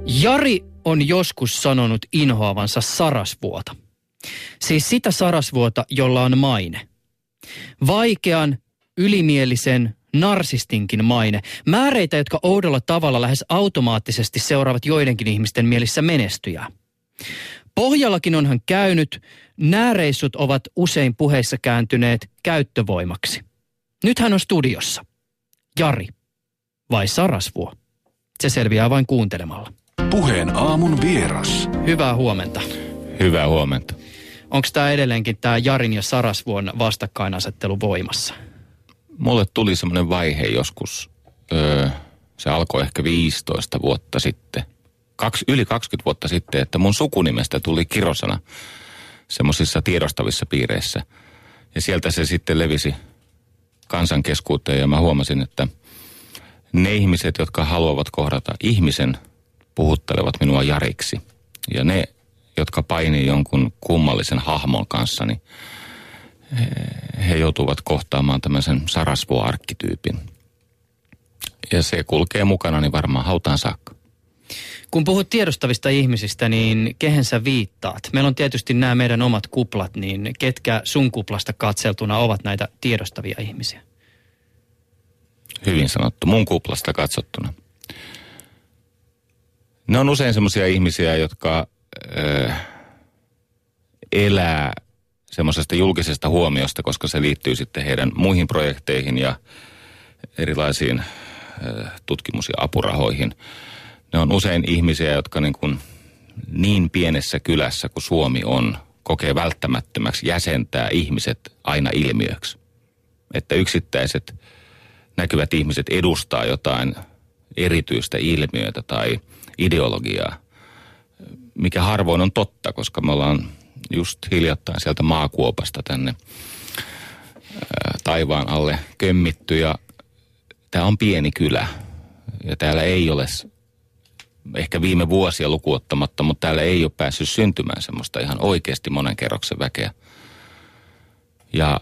Jari on joskus sanonut inhoavansa Sarasvuota. Siis sitä Sarasvuota, jolla on maine. Vaikean, ylimielisen, narsistinkin maine. Määreitä, jotka oudolla tavalla lähes automaattisesti seuraavat joidenkin ihmisten mielissä menestyjää. Pohjallakin on hän käynyt. Nääreissut ovat usein puheissa kääntyneet käyttövoimaksi. Nyt hän on studiossa. Jari vai Sarasvuo? Se selviää vain kuuntelemalla. Puheen aamun vieras. Hyvää huomenta. Hyvää huomenta. Onko tämä edelleenkin tämä Jarin ja Sarasvuon vastakkainasettelu voimassa? Mulle tuli semmoinen vaihe joskus, se alkoi ehkä 15 vuotta sitten, yli 20 vuotta sitten, että mun sukunimestä tuli kirosana semmoisissa tiedostavissa piireissä. Ja sieltä se sitten levisi kansan keskuuteen ja mä huomasin, että ne ihmiset, jotka haluavat kohdata ihmisen, puhuttelevat minua Jariksi. Ja ne, jotka painii jonkun kummallisen hahmon kanssa, niin he joutuvat kohtaamaan tämmöisen Sarasvuo-arkkityypin. Ja se kulkee mukana niin varmaan hautaan saakka. Kun puhut tiedostavista ihmisistä, niin kehen sä viittaat? Meillä on tietysti nämä meidän omat kuplat, niin ketkä sun kuplasta katseltuna ovat näitä tiedostavia ihmisiä? Hyvin sanottu. Mun kuplasta katsottuna. Ne on usein semmoisia ihmisiä, jotka elää semmoisesta julkisesta huomiosta, koska se liittyy sitten heidän muihin projekteihin ja erilaisiin tutkimus- ja apurahoihin. Ne on usein ihmisiä, jotka niin pienessä kylässä kuin Suomi on, kokee välttämättömäksi jäsentää ihmiset aina ilmiöksi. Että yksittäiset näkyvät ihmiset edustaa jotain erityistä ilmiötä tai ideologiaa, mikä harvoin on totta, koska me ollaan just hiljattain sieltä maakuopasta tänne taivaan alle kömmitty ja tämä on pieni kylä ja täällä ei ole, ehkä viime vuosia lukuottamatta, mutta täällä ei ole päässyt syntymään semmoista ihan oikeasti monen kerroksen väkeä. Ja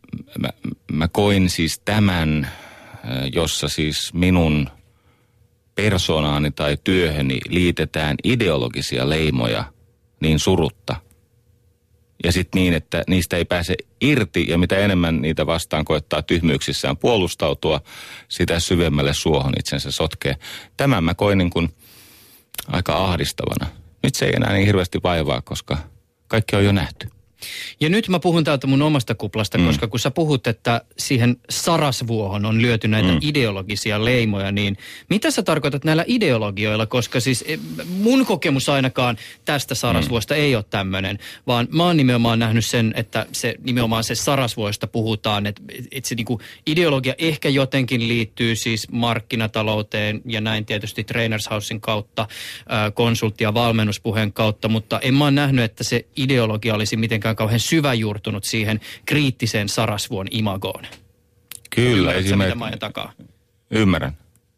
mä koin siis tämän, jossa siis minun persoonaani tai työhöni liitetään ideologisia leimoja niin surutta. Ja sitten niin, että niistä ei pääse irti ja mitä enemmän niitä vastaan koettaa tyhmyyksissään puolustautua, sitä syvemmälle suohon itsensä sotkee. Tämän mä koin aika ahdistavana. Nyt se ei enää niin hirveästi vaivaa, koska kaikki on jo nähty. Ja nyt mä puhun täältä mun omasta kuplasta, koska kun sä puhut, että siihen Sarasvuohon on lyöty näitä ideologisia leimoja, niin mitä sä tarkoitat näillä ideologioilla? Koska siis mun kokemus ainakaan tästä Sarasvuosta ei ole tämmöinen, vaan mä oon nimenomaan nähnyt sen, että se nimenomaan se Sarasvuosta puhutaan, että se ideologia ehkä jotenkin liittyy siis markkinatalouteen ja näin tietysti Trainers Housen kautta, konsultti- ja valmennuspuheen kautta, mutta en mä oon nähnyt, että se ideologia olisi mitenkään kauhean syväjuurtunut siihen kriittiseen Sarasvuon imagoon. Kyllä, Ymmärrän.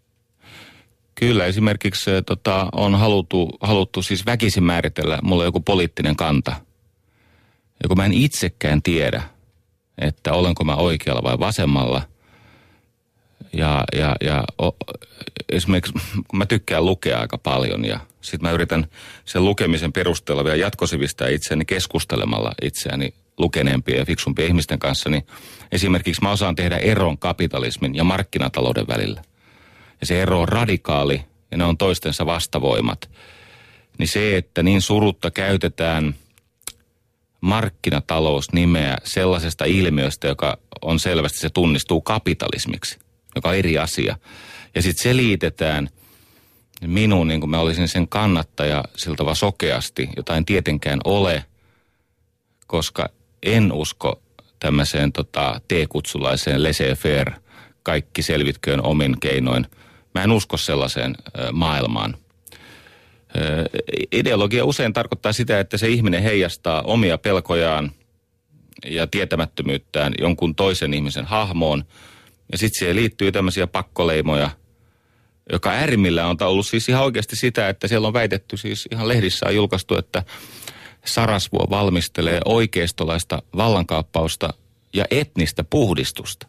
Kyllä, esimerkiksi on haluttu siis väkisin määritellä mulle joku poliittinen kanta. Ja kun mä en itsekään tiedä, että olenko mä oikealla vai vasemmalla. Ja esimerkiksi kun mä tykkään lukea aika paljon ja sitten mä yritän sen lukemisen perusteella vielä jatkosivistää itseäni keskustelemalla itseäni lukeneempien ja fiksumpien ihmisten kanssa, niin esimerkiksi mä osaan tehdä eron kapitalismin ja markkinatalouden välillä. Ja se ero on radikaali ja ne on toistensa vastavoimat. Niin se, että niin surutta käytetään markkinatalous-nimeä sellaisesta ilmiöstä, joka on selvästi, se tunnistuu kapitalismiksi, joka on eri asia. Ja sitten se liitetään minun, niin kuin mä olisin sen kannattaja siltä vaan sokeasti, jota en tietenkään ole, koska en usko tämmöiseen teekutsulaiseen laissez-faire, kaikki selvitköön omin keinoin. Mä en usko sellaiseen maailmaan. Ideologia usein tarkoittaa sitä, että se ihminen heijastaa omia pelkojaan ja tietämättömyyttään jonkun toisen ihmisen hahmoon. Ja sitten siihen liittyy tämmöisiä pakkoleimoja, joka äärimmillään on ollut siis ihan oikeasti sitä, että siellä on väitetty, siis ihan lehdissä on julkaistu, että Sarasvuo valmistelee oikeistolaista vallankaappausta ja etnistä puhdistusta.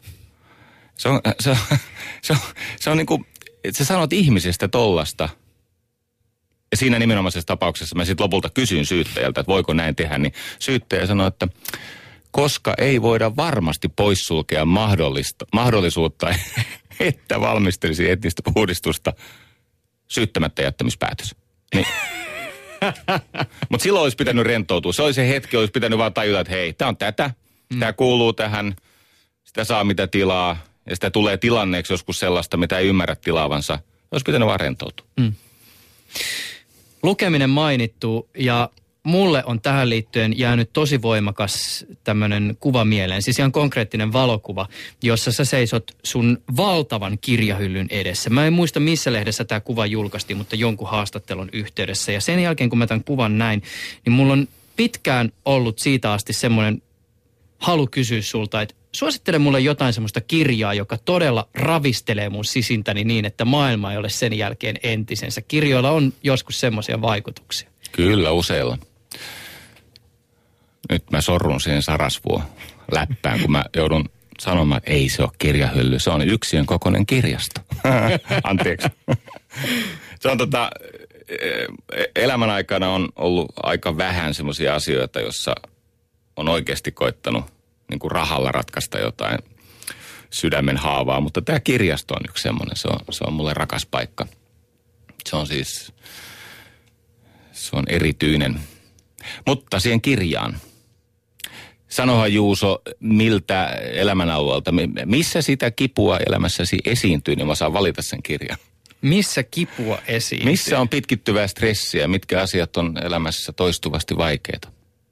Se on niin kuin, että sä sanot ihmisestä tollasta, Ja siinä nimenomaisessa tapauksessa mä sitten lopulta kysyin syyttäjältä, että voiko näin tehdä, niin syyttäjä sanoi, että koska ei voida varmasti poissulkea mahdollisuutta, että valmistelisi etnistä puhdistusta syyttämättä jättämispäätös. Niin. Mutta silloin olisi pitänyt rentoutua. Se oli se hetki, olisi pitänyt vaan tajuta, että hei, tämä on tätä, tämä kuuluu tähän, sitä saa mitä tilaa, ja sitä tulee tilanneeksi joskus sellaista, mitä ei ymmärrä tilaavansa. Olisi pitänyt vaan rentoutua. Lukeminen mainittu, ja mulle on tähän liittyen jäänyt tosi voimakas tämmöinen kuva mieleen. Siis ihan konkreettinen valokuva, jossa sä seisot sun valtavan kirjahyllyn edessä. Mä en muista missä lehdessä tämä kuva julkaistiin, mutta jonkun haastattelun yhteydessä. Ja sen jälkeen kun mä tämän kuvan näin, niin mulla on pitkään ollut siitä asti semmoinen halu kysyä sulta, että suosittele mulle jotain semmoista kirjaa, joka todella ravistelee mun sisintäni niin, että maailma ei ole sen jälkeen entisensä. Kirjoilla on joskus semmoisia vaikutuksia. Kyllä, useilla. Nyt mä sorrun siihen Sarasvuo-läppään, kun mä joudun sanomaan, että ei se ole kirjahylly, se on yksiön kokoinen kirjasto. Anteeksi. Se on elämän aikana on ollut aika vähän semmoisia asioita, joissa on oikeasti koittanut niin kuin rahalla ratkaista jotain sydämen haavaa, mutta tämä kirjasto on yksi semmoinen, se on mulle rakas paikka. Se on erityinen. Mutta siihen kirjaan. Sanohan Juuso, miltä elämänalueelta, missä sitä kipua elämässäsi esiintyy, niin mä saan valita sen kirjan. Missä kipua esiintyy? Missä on pitkittyvää stressiä, mitkä asiat on elämässä toistuvasti vaikeita?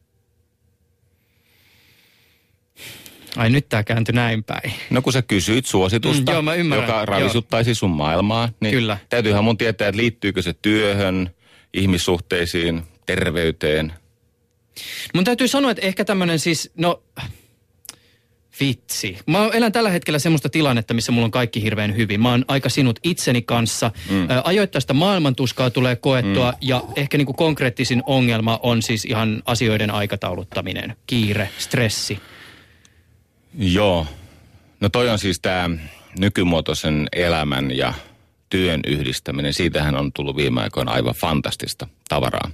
Ai nyt tää kääntyi näin päin. No kun sä kysyit suositusta, joka ravisuttaisi sun maailmaa, niin kyllä. Täytyyhän mun tietää, että liittyykö se työhön, ihmissuhteisiin, terveyteen. Mun täytyy sanoa, että ehkä tämmönen siis, vitsi. Mä elän tällä hetkellä semmoista tilannetta, missä mulla on kaikki hirveän hyvin. Mä oon aika sinut itseni kanssa. Ajoittaista maailmantuskaa tulee koettua ja ehkä niinku konkreettisin ongelma on siis ihan asioiden aikatauluttaminen, kiire, stressi. Joo. No toi on siis tää nykymuotoisen elämän ja työn yhdistäminen. Siitähän on tullut viime aikoina aivan fantastista tavaraa.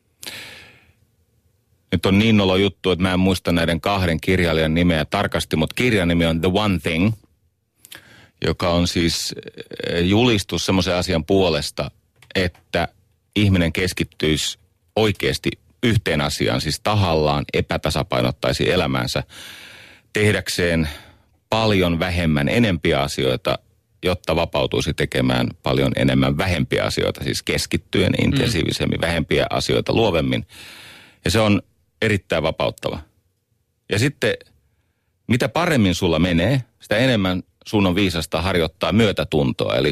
Nyt on niin nolo juttu, että mä en muista näiden kahden kirjailijan nimeä tarkasti, mutta kirjan nimi on The One Thing, joka on siis julistus semmoisen asian puolesta, että ihminen keskittyisi oikeasti yhteen asiaan, siis tahallaan epätasapainottaisi elämänsä tehdäkseen paljon vähemmän enempiä asioita, jotta vapautuisi tekemään paljon enemmän vähempiä asioita, siis keskittyen intensiivisemmin, vähempiä asioita luovemmin. Ja se on erittäin vapauttava. Ja sitten, mitä paremmin sulla menee, sitä enemmän sun on viisasta harjoittaa myötätuntoa. Eli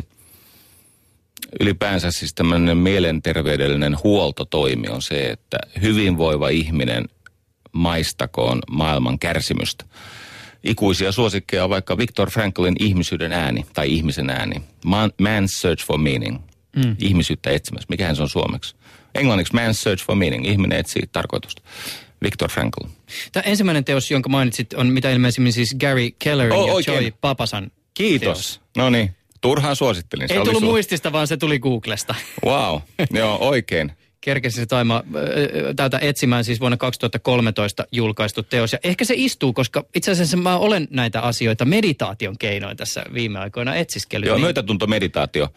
ylipäänsä siis tämmöinen mielenterveydellinen huoltotoimi on se, että hyvinvoiva ihminen maistakoon maailman kärsimystä. Ikuisia suosikkeja on vaikka Viktor Franklin ihmisyyden ääni tai ihmisen ääni. Man's Search for Meaning. Ihmisyyttä etsimässä. Mikähän se on suomeksi? Englanniksi Man's Search for Meaning. Ihminen etsii tarkoitusta. Viktor Frankl. Tämä ensimmäinen teos, jonka mainitsit, on mitä ilmeisimmin siis Gary Kellerin ja Joy Papasan Kiitos. teos. No niin, turhaan suosittelin. Ei tullut muistista, vaan se tuli Googlesta. Wow, joo oikein. Kerkesin se täältä etsimään siis vuonna 2013 julkaistu teos. Ja ehkä se istuu, koska itse asiassa mä olen näitä asioita meditaation keinoin tässä viime aikoina etsiskellyt. Joo, myötätuntomeditaatio.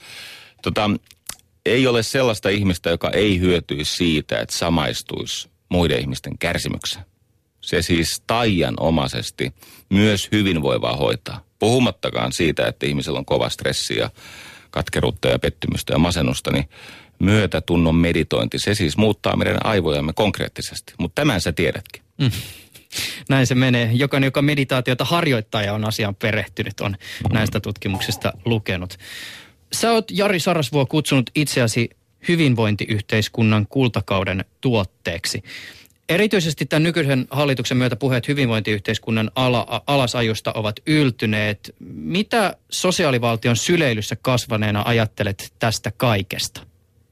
Ei ole sellaista ihmistä, joka ei hyötyisi siitä, että samaistuisi muiden ihmisten kärsimykseen. Se siis taianomaisesti myös hyvinvoivaa hoitaa. Puhumattakaan siitä, että ihmisellä on kova stressi ja katkeruutta ja pettymystä ja masennusta, niin myötätunnon meditointi, se siis muuttaa meidän aivojamme konkreettisesti. Mutta tämän sä tiedätkin. Näin se menee. Jokainen, joka meditaatiota harjoittaa ja on asiaan perehtynyt, on näistä tutkimuksista lukenut. Sä oot, Jari Sarasvuo, kutsunut itseäsi hyvinvointiyhteiskunnan kultakauden tuotteeksi. Erityisesti tämän nykyisen hallituksen myötä puheet hyvinvointiyhteiskunnan alasajusta ovat yltyneet. Mitä sosiaalivaltion syleilyssä kasvaneena ajattelet tästä kaikesta?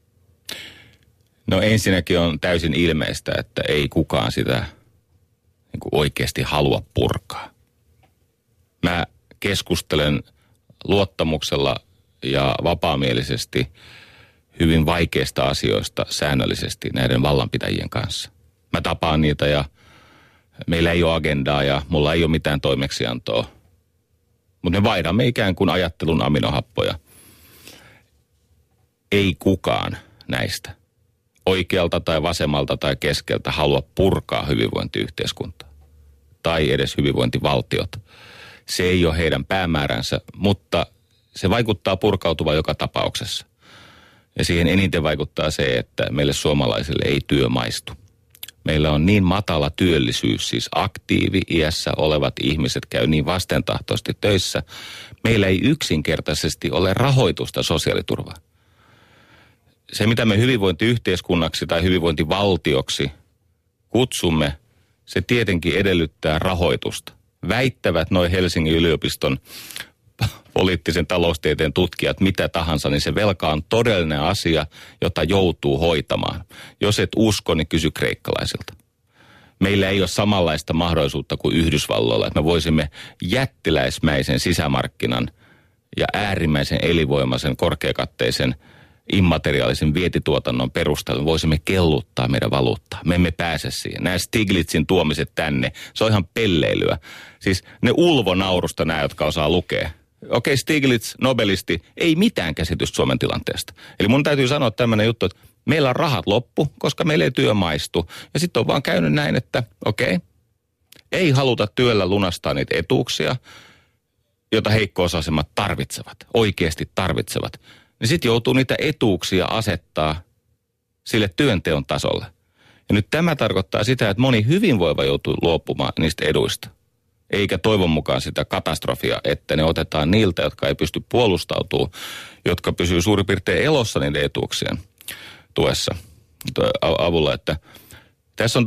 No ensinnäkin on täysin ilmeistä, että ei kukaan sitä niin kuin oikeasti halua purkaa. Mä keskustelen luottamuksella ja vapaamielisesti hyvin vaikeista asioista säännöllisesti näiden vallanpitäjien kanssa. Mä tapaan niitä ja meillä ei ole agendaa ja mulla ei ole mitään toimeksiantoa. Mutta me vaihdamme ikään kuin ajattelun aminohappoja. Ei kukaan näistä oikealta tai vasemmalta tai keskeltä halua purkaa hyvinvointiyhteiskuntaa tai edes hyvinvointivaltiota. Se ei ole heidän päämääränsä, mutta se vaikuttaa purkautuvan joka tapauksessa. Ja siihen eniten vaikuttaa se, että meille suomalaisille ei työ maistu. Meillä on niin matala työllisyys, siis aktiivi-iässä olevat ihmiset käy niin vastentahtoisesti töissä. Meillä ei yksinkertaisesti ole rahoitusta sosiaaliturvaan. Se, mitä me hyvinvointiyhteiskunnaksi tai hyvinvointivaltioksi kutsumme, se tietenkin edellyttää rahoitusta. Väittävät noi Helsingin yliopiston poliittisen taloustieteen tutkijat mitä tahansa, niin se velka on todellinen asia, jota joutuu hoitamaan. Jos et usko, niin kysy kreikkalaisilta. Meillä ei ole samanlaista mahdollisuutta kuin Yhdysvalloilla, että me voisimme jättiläismäisen sisämarkkinan ja äärimmäisen elinvoimaisen, korkeakatteisen, immateriaalisen vientituotannon perusteella voisimme kelluttaa meidän valuuttaa. Me emme pääse siihen. Nämä Stiglitzin tuomiset tänne, se on ihan pelleilyä. Siis ne ulvonaurusta nämä, jotka osaa lukea. Okei, Stiglitz, nobelisti, ei mitään käsitystä Suomen tilanteesta. Eli mun täytyy sanoa tämmöinen juttu, että meillä on rahat loppu, koska meillä ei työ maistu. Ja sitten on vaan käynyt näin, että ei haluta työllä lunastaa niitä etuuksia, joita heikko-osaisemmat tarvitsevat, oikeasti tarvitsevat. Niin sitten joutuu niitä etuuksia asettaa sille työnteon tasolle. Ja nyt tämä tarkoittaa sitä, että moni hyvinvoiva joutuu luopumaan niistä eduista. Eikä toivon mukaan sitä katastrofia, että ne otetaan niiltä, jotka ei pysty puolustautumaan, jotka pysyy suurin piirtein elossa niiden etuuksien tuessa avulla. Että tässä on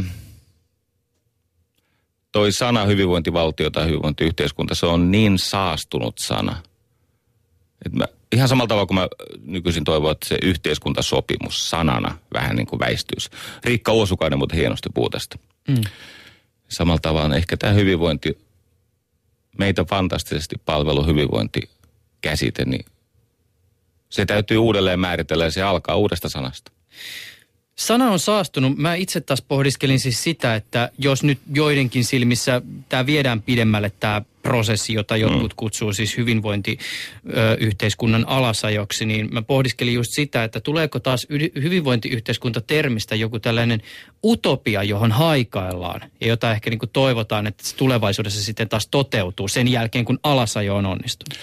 toi sana hyvinvointivaltio tai hyvinvointiyhteiskunta, se on niin saastunut sana. Että ihan samalla tavalla kuin mä nykyisin toivon, että se yhteiskuntasopimus sanana vähän niin kuin väistyisi. Riikka Uosukainen muuten hienosti puhuu tästä. Samalla tavalla ehkä tämä hyvinvointi, meitä fantastisesti palvelu hyvinvointikäsite, niin se täytyy uudelleen määritellä ja se alkaa uudesta sanasta. Sana on saastunut. Mä itse taas pohdiskelin siis sitä, että jos nyt joidenkin silmissä tämä viedään pidemmälle tämä prosessi, jota jotkut kutsuu siis hyvinvointiyhteiskunnan alasajoksi, niin mä pohdiskelin just sitä, että tuleeko taas hyvinvointiyhteiskuntatermistä joku tällainen utopia, johon haikaillaan ja jota ehkä niin kuin toivotaan, että se tulevaisuudessa sitten taas toteutuu sen jälkeen, kun alasajo on onnistunut.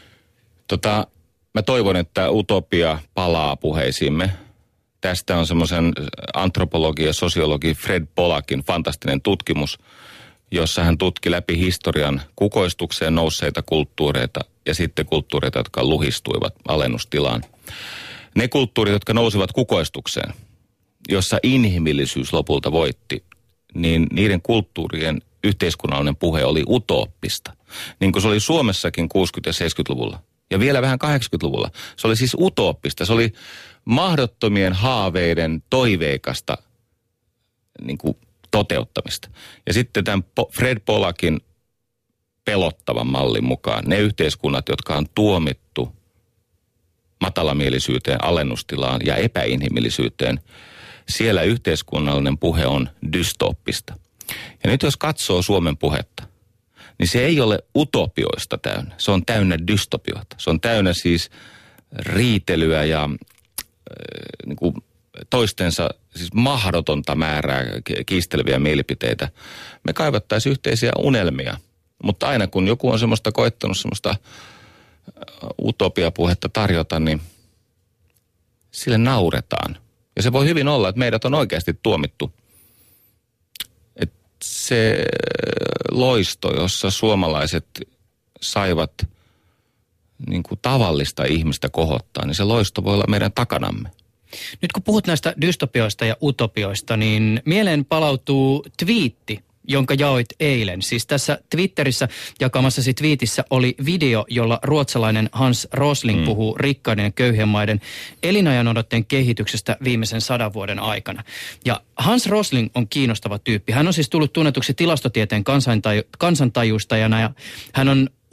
Mä toivon, että utopia palaa puheisiimme. Tästä on semmoisen antropologi ja sosiologi Fred Pollackin fantastinen tutkimus, jossa hän tutki läpi historian kukoistukseen nousseita kulttuureita ja sitten kulttuureita, jotka luhistuivat alennustilaan. Ne kulttuurit, jotka nousivat kukoistukseen, jossa inhimillisyys lopulta voitti, niin niiden kulttuurien yhteiskunnallinen puhe oli utooppista. Niin kuin se oli Suomessakin 60- ja 70-luvulla ja vielä vähän 80-luvulla. Se oli siis utooppista, se oli mahdottomien haaveiden toiveikasta niin kuin toteuttamista. Ja sitten tämän Fred Pollackin pelottavan mallin mukaan ne yhteiskunnat, jotka on tuomittu matalamielisyyteen, alennustilaan ja epäinhimillisyyteen, siellä yhteiskunnallinen puhe on dystooppista. Ja nyt jos katsoo Suomen puhetta, niin se ei ole utopioista täynnä. Se on täynnä dystopioita. Se on täynnä siis riitelyä ja niin kuin toistensa siis mahdotonta määrää kiisteleviä mielipiteitä. Me kaivattaisiin yhteisiä unelmia, mutta aina kun joku on semmoista koettanut semmoista utopiapuhetta tarjota, niin sille nauretaan. Ja se voi hyvin olla, että meidät on oikeasti tuomittu. Että se loisto, jossa suomalaiset saivat niin kuin tavallista ihmistä kohottaa, niin se loisto voi olla meidän takanamme. Nyt kun puhut näistä dystopioista ja utopioista, niin mieleen palautuu twiitti, jonka jaoit eilen. Siis tässä Twitterissä jakamassasi twiitissä oli video, jolla ruotsalainen Hans Rosling puhuu rikkaiden ja köyhien maiden elinajanodotteen kehityksestä viimeisen 100 vuoden aikana. Ja Hans Rosling on kiinnostava tyyppi. Hän on siis tullut tunnetuksi tilastotieteen kansantajuustajana ja hän on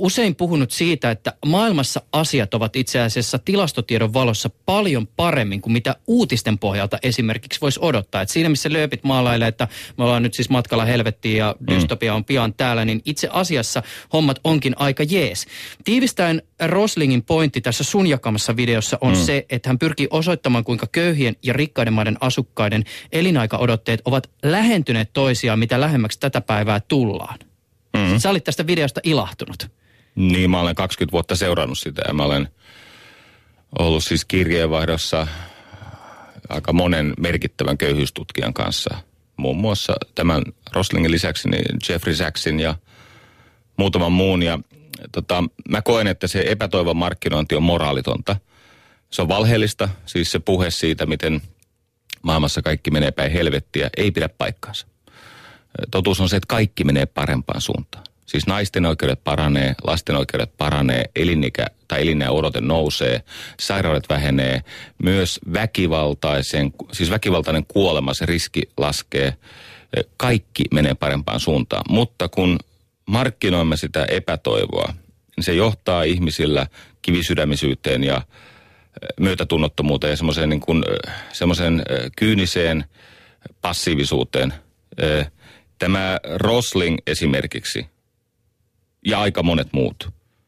usein puhunut siitä, että maailmassa asiat ovat itse asiassa tilastotiedon valossa paljon paremmin kuin mitä uutisten pohjalta esimerkiksi voisi odottaa. Että siinä missä lööpit maalailee, että me ollaan nyt siis matkalla helvettiin ja dystopia on pian täällä, niin itse asiassa hommat onkin aika jees. Tiivistäen Roslingin pointti tässä sun jakamassa videossa on se, että hän pyrkii osoittamaan, kuinka köyhien ja rikkaiden maiden asukkaiden elinaikaodotteet ovat lähentyneet toisiaan, mitä lähemmäksi tätä päivää tullaan. Sä olit tästä videosta ilahtunut. Niin, mä olen 20 vuotta seurannut sitä ja mä olen ollut siis kirjeenvaihdossa aika monen merkittävän köyhyystutkijan kanssa. Muun muassa tämän Roslingin lisäksi niin Jeffrey Sacksin ja muutaman muun. Ja mä koen, että se epätoivon markkinointi on moraalitonta. Se on valheellista, siis se puhe siitä, miten maailmassa kaikki menee päin helvettiä, ei pidä paikkaansa. Totuus on se, että kaikki menee parempaan suuntaan. Siis naisten oikeudet paranee, lasten oikeudet paranee, elinikä tai eliniän odote nousee, sairaudet vähenee, myös väkivaltainen kuolema, se riski laskee. Kaikki menee parempaan suuntaan, mutta kun markkinoimme sitä epätoivoa, niin se johtaa ihmisillä kivisydämisyyteen ja myötätunnottomuuteen ja semmoiseen kyyniseen passiivisuuteen. Tämä Rosling esimerkiksi ja aika monet muut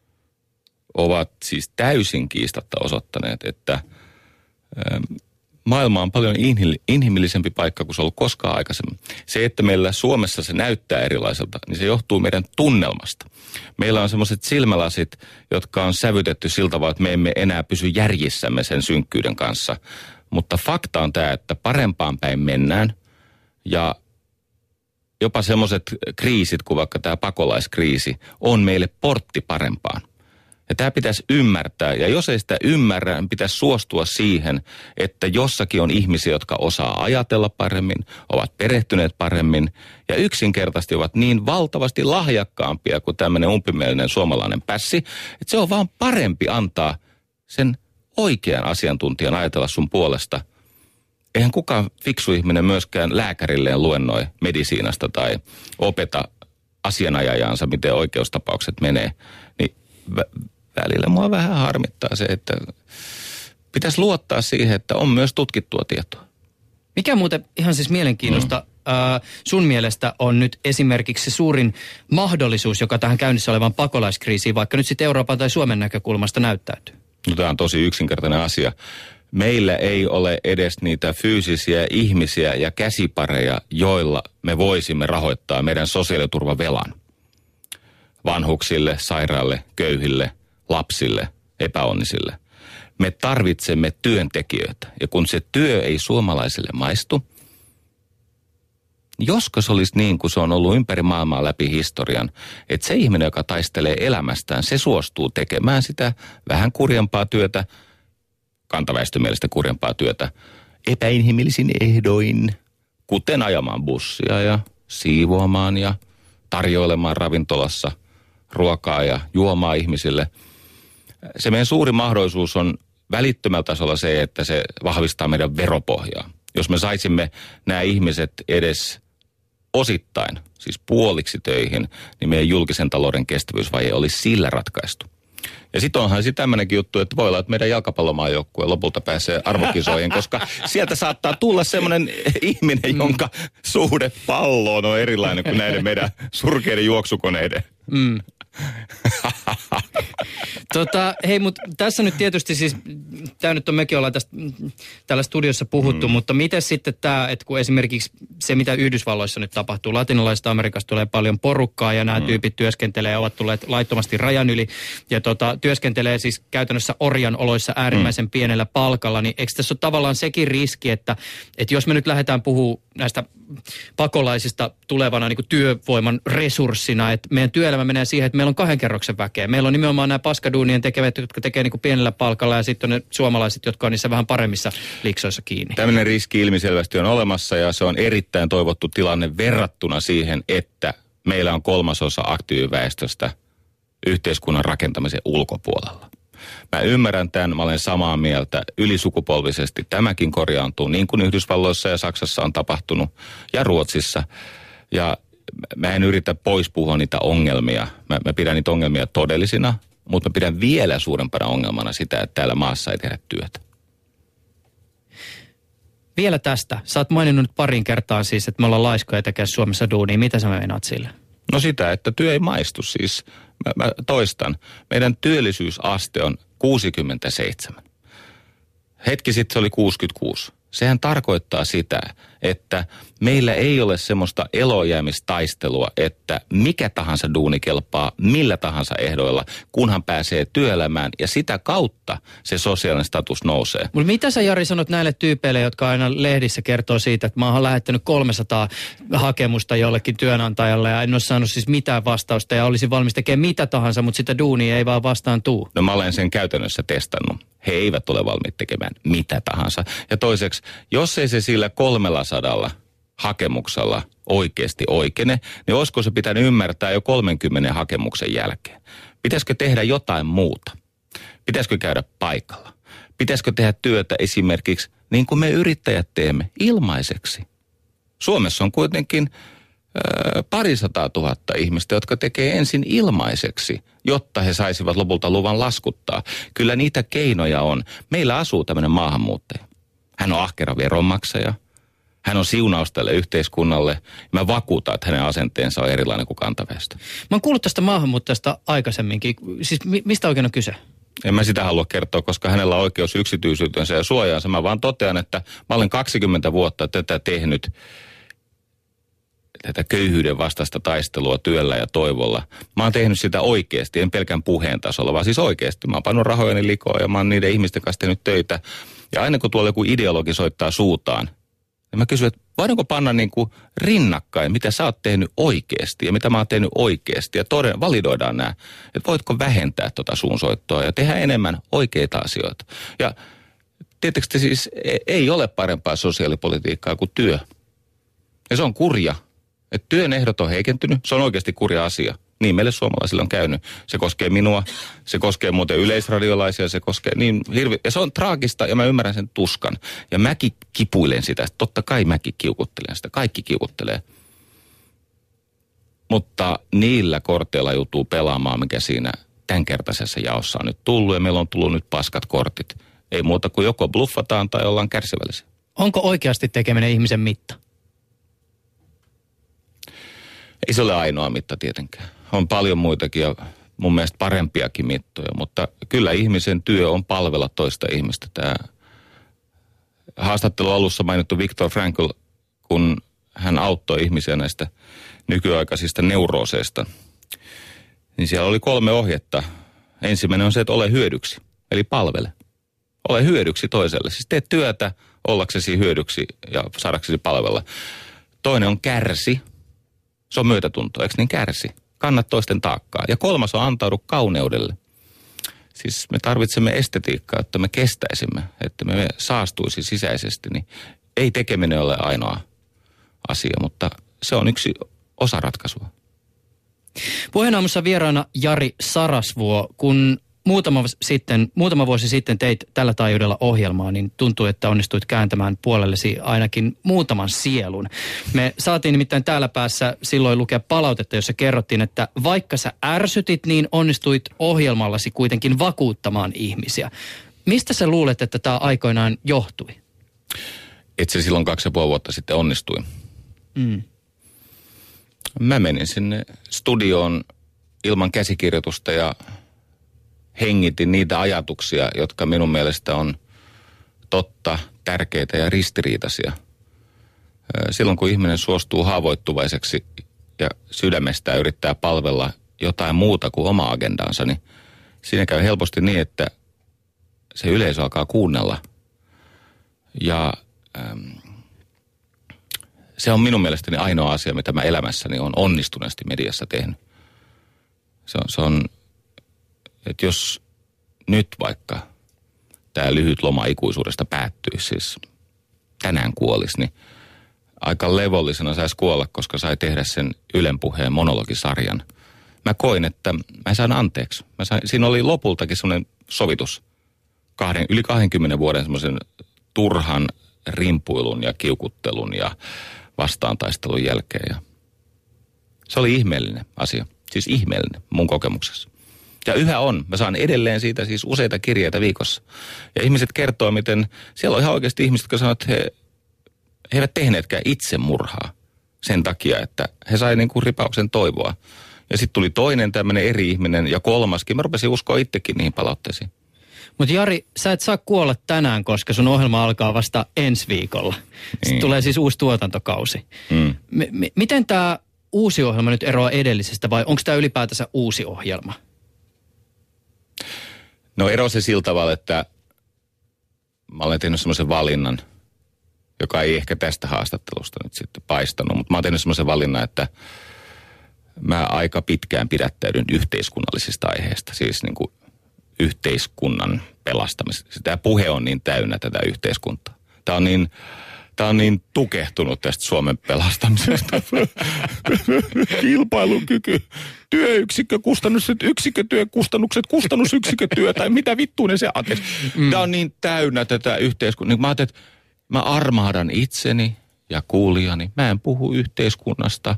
ovat siis täysin kiistatta osoittaneet, että maailma on paljon inhimillisempi paikka kuin se on ollut koskaan aikaisemmin. Se, että meillä Suomessa se näyttää erilaiselta, niin se johtuu meidän tunnelmasta. Meillä on semmoiset silmälasit, jotka on sävytetty siltä tavalla, että me emme enää pysy järjissämme sen synkkyyden kanssa. Mutta fakta on tämä, että parempaan päin mennään ja jopa semmoiset kriisit kuin vaikka tämä pakolaiskriisi on meille portti parempaan. Ja tämä pitäisi ymmärtää, ja jos ei sitä ymmärrä, niin pitäisi suostua siihen, että jossakin on ihmisiä, jotka osaa ajatella paremmin, ovat perehtyneet paremmin, ja yksinkertaisesti ovat niin valtavasti lahjakkaampia kuin tämmöinen umpimielinen suomalainen pässi, että se on vaan parempi antaa sen oikean asiantuntijan ajatella sun puolesta. Eihän kukaan fiksu ihminen myöskään lääkärilleen luennoi medisiinasta tai opeta asianajajansa, miten oikeustapaukset menee, niin välillä mua vähän harmittaa se, että pitäisi luottaa siihen, että on myös tutkittua tietoa. Mikä muuten ihan siis mielenkiinnosta sun mielestä on nyt esimerkiksi se suurin mahdollisuus, joka tähän käynnissä olevaan pakolaiskriisiin, vaikka nyt sitten Euroopan tai Suomen näkökulmasta näyttäytyy? No, tämä on tosi yksinkertainen asia. Meillä ei ole edes niitä fyysisiä ihmisiä ja käsipareja, joilla me voisimme rahoittaa meidän sosiaaliturvavelan. Vanhuksille, sairaille, köyhille, lapsille, epäonnisille. Me tarvitsemme työntekijöitä. Ja kun se työ ei suomalaisille maistu, josko se olisi niin kuin se on ollut ympäri maailmaa läpi historian, että se ihminen, joka taistelee elämästään, se suostuu tekemään sitä vähän kurjempaa työtä, kantaväestön mielestä kurjempaa työtä, epäinhimillisin ehdoin, kuten ajamaan bussia ja siivoamaan ja tarjoilemaan ravintolassa ruokaa ja juomaa ihmisille. Se meidän suuri mahdollisuus on välittömällä tasolla se, että se vahvistaa meidän veropohjaa. Jos me saisimme nämä ihmiset edes osittain, siis puoliksi töihin, niin meidän julkisen talouden kestävyysvaje olisi sillä ratkaistu. Ja sitten onhan sitten tämmöinenkin juttu, että voi olla, että meidän jalkapallomaajoukkue lopulta pääsee arvokisoihin, koska sieltä saattaa tulla semmoinen ihminen, jonka suhde palloon on erilainen kuin näiden meidän surkeiden juoksukoneiden. Hei, mutta tässä nyt tietysti siis, tämä nyt on mekin ollaan tästä täällä studiossa puhuttu, mutta miten sitten tämä, että kun esimerkiksi se, mitä Yhdysvalloissa nyt tapahtuu, latinalaisesta Amerikasta tulee paljon porukkaa ja nämä tyypit työskentelee, ovat tulleet laittomasti rajan yli ja työskentelee siis käytännössä orjan oloissa äärimmäisen pienellä palkalla, niin eikö tässä ole tavallaan sekin riski, että jos me nyt lähdetään puhumaan näistä pakolaisista tulevana niin kuin työvoiman resurssina, että meidän työelämä menee siihen, että meillä on 2 kerroksen väkeä. Meillä on nimenomaan nämä paskaduunien tekevät, jotka tekee niin kuin pienellä palkalla ja sitten on ne suomalaiset, jotka on niissä vähän paremmissa liksoissa kiinni. Tämmöinen riski ilmiselvästi on olemassa ja se on erittäin toivottu tilanne verrattuna siihen, että meillä on 1/3 aktiiviväestöstä yhteiskunnan rakentamisen ulkopuolella. Mä ymmärrän tämän, mä olen samaa mieltä ylisukupolvisesti. Tämäkin korjaantuu niin kuin Yhdysvalloissa ja Saksassa on tapahtunut ja Ruotsissa. Ja mä en yritä pois puhua niitä ongelmia. Mä pidän niitä ongelmia todellisina, mutta mä pidän vielä suurempana ongelmana sitä, että täällä maassa ei tehdä työtä. Vielä tästä. Sä oot maininnut nyt parin kertaa siis, että me ollaan laiskoja tekee Suomessa duunia. Mitä sä meinaat sillä? No sitä, että työ ei maistu siis. Mä toistan. Meidän työllisyysaste on 67. Hetki sitten se oli 66. Sehän tarkoittaa sitä, että meillä ei ole semmoista elojäämistaistelua, että mikä tahansa duuni kelpaa millä tahansa ehdoilla, kunhan pääsee työelämään ja sitä kautta se sosiaalinen status nousee. Mutta mitä sä, Jari, sanot näille tyypeille, jotka aina lehdissä kertoo siitä, että mä oon lähettänyt 300 hakemusta jollekin työnantajalle ja en ole saanut siis mitään vastausta ja olisin valmis tekemään mitä tahansa, mutta sitä duunia ei vaan vastaan tuu? No mä olen sen käytännössä testannut. He eivät ole valmiit tekemään mitä tahansa. Ja toiseksi, jos ei se sillä 300 hakemuksella oikeasti oikene, niin olisiko se pitänyt ymmärtää jo 30 hakemuksen jälkeen? Pitäisikö tehdä jotain muuta? Pitäisikö käydä paikalla? Pitäisikö tehdä työtä esimerkiksi niin kuin me yrittäjät teemme ilmaiseksi? Suomessa on kuitenkin 200 000 ihmistä, jotka tekee ensin ilmaiseksi, jotta he saisivat lopulta luvan laskuttaa. Kyllä niitä keinoja on. Meillä asuu tämmöinen maahanmuuttaja. Hän on ahkera veronmaksaja. Hän on siunaus tälle yhteiskunnalle. Mä vakuutan, että hänen asenteensa on erilainen kuin kantaväestö. Mä oon kuullut tästä maahanmuuttajasta aikaisemminkin. Siis mistä oikein on kyse? En mä sitä halua kertoa, koska hänellä on oikeus yksityisyytensä ja suojaansa. Mä vaan totean, että mä olen 20 vuotta tätä tehnyt, tätä köyhyyden vastaista taistelua työllä ja toivolla. Mä oon tehnyt sitä oikeasti, en pelkän puheen tasolla, vaan siis oikeasti. Mä oon pannut rahojeni likoon ja mä oon niiden ihmisten kanssa tehnyt töitä. Ja aina kun tuolla joku ideologi soittaa suutaan, niin mä kysyn, että voidaanko panna niin kuin rinnakkain, mitä sä oot tehnyt oikeasti ja mitä mä oon tehnyt oikeasti. Ja validoidaan nämä, että voitko vähentää tuota suunsoittoa ja tehdä enemmän oikeita asioita. Ja tietysti siis ei ole parempaa sosiaalipolitiikkaa kuin työ. Ja se on kurja. Että työn ehdot on heikentynyt, se on oikeasti kurja asia. Niin meille suomalaisille on käynyt. Se koskee minua, se koskee muuten yleisradiolaisia, se koskee niin ja se on traagista ja mä ymmärrän sen tuskan. Ja mäkin kipuilen sitä, totta kai mäkin kiukuttelen sitä, kaikki kiukuttelee. Mutta niillä korteilla joutuu pelaamaan, mikä siinä tämänkertaisessa jaossa on nyt tullut ja meillä on tullut nyt paskat kortit. Ei muuta kuin joko bluffataan tai ollaan kärsivällisiä. Onko oikeasti tekeminen ihmisen mitta? Ei se ole ainoa mitta tietenkään. On paljon muitakin ja mun mielestä parempiakin mittoja, mutta kyllä ihmisen työ on palvella toista ihmistä. Tämä haastattelu alussa mainittu Viktor Frankl, kun hän auttoi ihmisiä näistä nykyaikaisista neurooseista, niin siellä oli 3 ohjetta. Ensimmäinen on se, että ole hyödyksi, eli palvele. Ole hyödyksi toiselle. Siis tee työtä ollaksesi hyödyksi ja saadaksesi palvella. Toinen on kärsi. Se on myötätunto, eikö niin kärsi? Kanna toisten taakkaa. Ja 3 on antaudu kauneudelle. Siis me tarvitsemme estetiikkaa, että me kestäisimme, että me saastuisi sisäisesti. Niin ei tekeminen ole ainoa asia, mutta se on yksi osa ratkaisua. Puheenaamussa vieraana Jari Sarasvuo. Kun muutama vuosi sitten teit tällä taajuudella ohjelmaa, niin tuntui, että onnistuit kääntämään puolellesi ainakin muutaman sielun. Me saatiin nimittäin täällä päässä silloin lukea palautetta, jossa kerrottiin, että vaikka sä ärsytit, niin onnistuit ohjelmallasi kuitenkin vakuuttamaan ihmisiä. Mistä sä luulet, että tämä aikoinaan johtui? Itse silloin 2,5 vuotta sitten onnistuin. Mä menin sinne studioon ilman käsikirjoitusta ja hengitin niitä ajatuksia, jotka minun mielestä on totta, tärkeitä ja ristiriitaisia. Silloin kun ihminen suostuu haavoittuvaiseksi ja sydämestään yrittää palvella jotain muuta kuin oma agendaansa, niin siinä käy helposti niin, että se yleisö alkaa kuunnella. Ja se on minun mielestäni ainoa asia, mitä mä elämässäni on onnistuneesti mediassa tehnyt. Se on että jos nyt vaikka tämä lyhyt loma ikuisuudesta päättyisi, siis tänään kuolisi, niin aika levollisena saisi kuolla, koska sai tehdä sen Ylen Puheen monologisarjan. Mä koin, että mä sain anteeksi. Siinä oli lopultakin semmoinen sovitus yli 20 vuoden semmoisen turhan rimpuilun ja kiukuttelun ja vastaantaistelun jälkeen. Ja Se oli ihmeellinen asia. Siis ihmeellinen mun kokemuksessa. Ja yhä on. Mä saan edelleen siitä siis useita kirjeitä viikossa. Ja ihmiset kertoo, miten siellä on ihan oikeasti ihmiset, jotka sanoo, että he eivät tehneetkään itsemurhaa sen takia, että he sai niin kuin ripauksen toivoa. Ja sitten tuli toinen tämmöinen eri ihminen ja kolmaskin. Mä rupesin uskoa itsekin niihin palautteisiin. Mutta Jari, sä et saa kuolla tänään, koska sun ohjelma alkaa vasta ensi viikolla. Sitten Niin. tulee siis uusi tuotantokausi. Miten tämä uusi ohjelma nyt eroaa edellisestä vai onko tämä ylipäätänsä uusi ohjelma? No ero se sillä tavalla, että mä olen tehnyt semmoisen valinnan, joka ei ehkä tästä haastattelusta nyt sitten paistanut, mutta mä oon tehnyt semmoisen valinnan, että mä aika pitkään pidättäydyn yhteiskunnallisista aiheista, siis niin kuin yhteiskunnan pelastamisesta. Tämä puhe on niin täynnä tätä yhteiskuntaa. Tämä on niin tukehtunut tästä Suomen pelastamisesta. Kilpailukyky, työyksikkökustannukset, yksikkötyökustannukset, kustannusyksikkötyö tai mitä vittuinen se anteeksi. Tämä on niin täynnä tätä yhteiskuntaa. Mä ajattelin, että mä armahdan itseni ja kuulijani. Mä en puhu yhteiskunnasta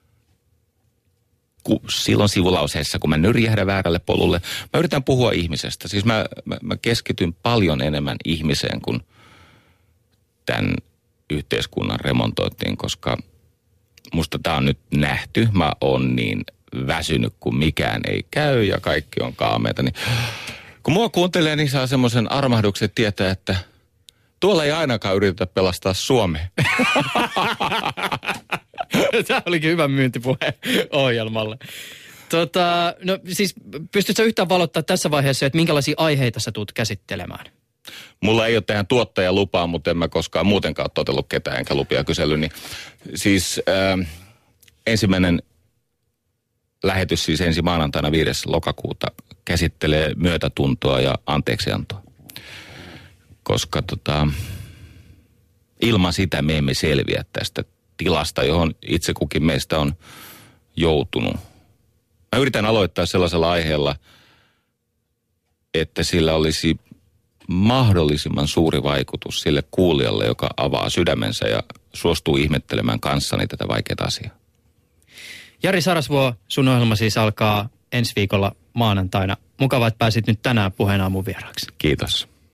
silloin sivulauseessa, kun mä nyrjähdän väärälle polulle. Mä yritän puhua ihmisestä. Siis mä keskityn paljon enemmän ihmiseen kuin tämän yhteiskunnan remontointiin, koska musta tää on nyt nähty. Mä oon niin väsynyt, kun mikään ei käy ja kaikki on kaameita. Niin kun mua kuuntelee, niin saa semmoisen armahduksen tietää, että tuolla ei ainakaan yritetä pelastaa Suomea. Tämä olikin hyvä myyntipuhe ohjelmalle. No siis pystytkö yhtään valottaa tässä vaiheessa, että minkälaisia aiheita sä tulet käsittelemään? Mulla ei ole tähän tuottajalupaa, mutta en mä koskaan muutenkaan totellut ketään enkä lupia kysellyt. Niin siis ensimmäinen lähetys siis ensi maanantaina 5. lokakuuta käsittelee myötätuntoa ja anteeksiantoa. Koska ilman sitä me emme selviä tästä tilasta, johon itse kukin meistä on joutunut. Mä yritän aloittaa sellaisella aiheella, että sillä olisi mahdollisimman suuri vaikutus sille kuulijalle, joka avaa sydämensä ja suostuu ihmettelemään kanssani tätä vaikeaa asiaa. Jari Sarasvuo, sun ohjelma siis alkaa ensi viikolla maanantaina. Mukavaa, että pääsit nyt tänään Puheen Aamun vieraaksi. Kiitos.